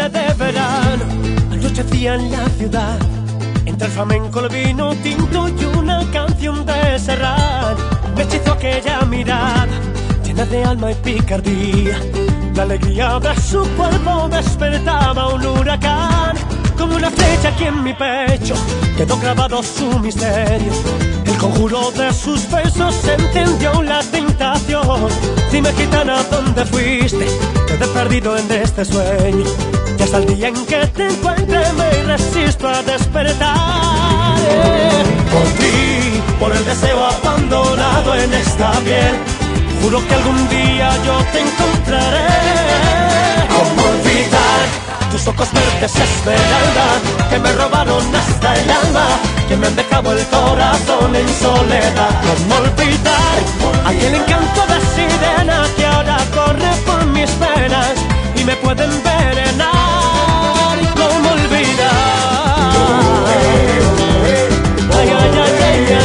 de verano anochecía en la ciudad, entre el flamenco, el vino tinto y una canción de Serrat. Me hechizó aquella mirada llena de alma y picardía. La alegría de su cuerpo despertaba un huracán. Como una flecha aquí en mi pecho quedó grabado su misterio. El conjuro de sus besos encendió la tentación. Dime, gitana, ¿dónde fuiste? Quedé perdido en este sueño, y hasta el día en que te encuentre me resisto a despertar. Por ti, por el deseo abandonado en esta piel, juro que algún día yo te encontraré. ¿Cómo olvidar tus ojos verdes esmeralda, que me robaron hasta el alma, que me han dejado el corazón en soledad? ¿Cómo olvidar aquel encanto de sirena que ahora corre por mis venas y me puede envenenar? ¿Cómo olvidar? Ay, ay, ay, ay, ay,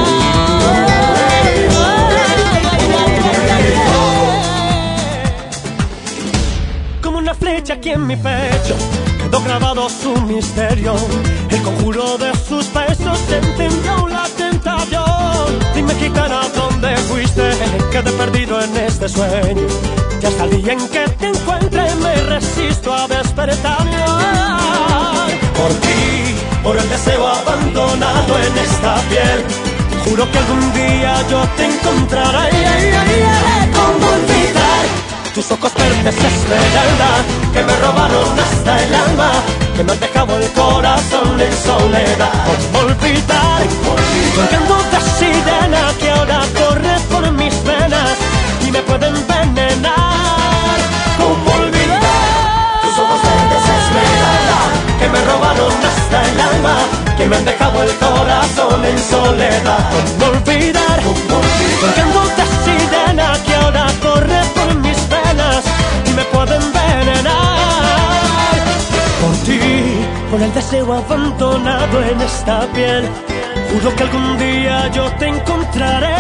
ay. Como una flecha aquí en mi pecho quedó grabado su misterio. El conjuro de sus besos encendió la tentación. Dime, gitana, ¿dónde fuiste? Quedé perdido en este sueño, y hasta el día en que te encuentre me resisto a despertar. Por ti, por el deseo abandonado en esta piel, juro que algún día yo te encontraré. ¿Cómo olvidar tus ojos verdes esmeralda, que me robaron hasta el alma, que me han dejado el corazón en soledad? ¿Cómo olvidar tu encanto de sirena que ahora corre por mis venas y me puede envenenar? ¿Cómo olvidar tus ojos verdes esmeralda, que me robaron hasta el alma, que me han dejado el corazón en soledad? ¿Cómo olvidar tu encanto de sirena que ahora corre por mis venas y me puede envenenar? Por ti, por el deseo abandonado en esta piel, juro que algún día yo te encontraré.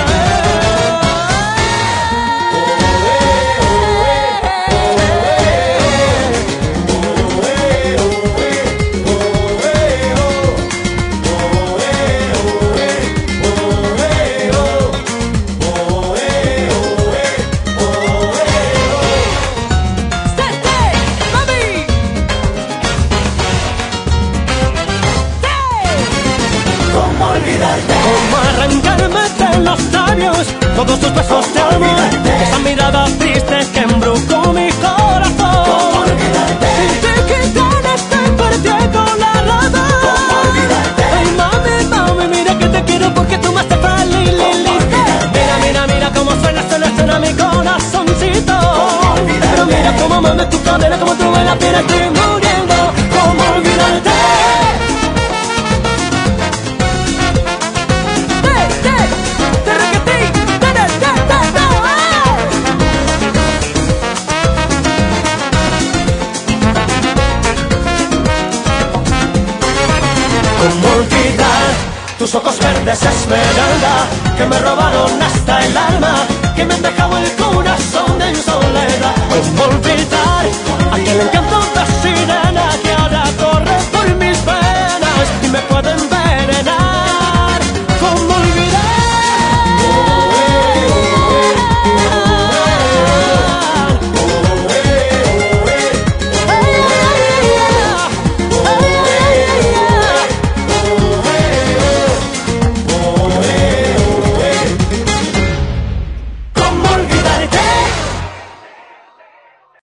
¿Cómo arrancarme de los labios todos tus besos de amor? Esa mirada triste que embrujó mi corazón. ¿Cómo olvidarte? Sin ti, gitana, estoy perdiendo la razón. ¿Cómo olvidarte? Ay, mami, mami, mira que te quiero porque tú me haces feliz. Mira, mira, mira cómo suena mi corazoncito. ¿Cómo olvidarte? Pero mira cómo mame tu cadera, como tú bailas, mira, estoy muriendo. ¿Cómo olvidarte? ¿Cómo olvidar tus ojos verdes esmeralda, que me robaron hasta el alma, que me han dejado el corazón en soledad? ¿Cómo olvidar aquel encanto de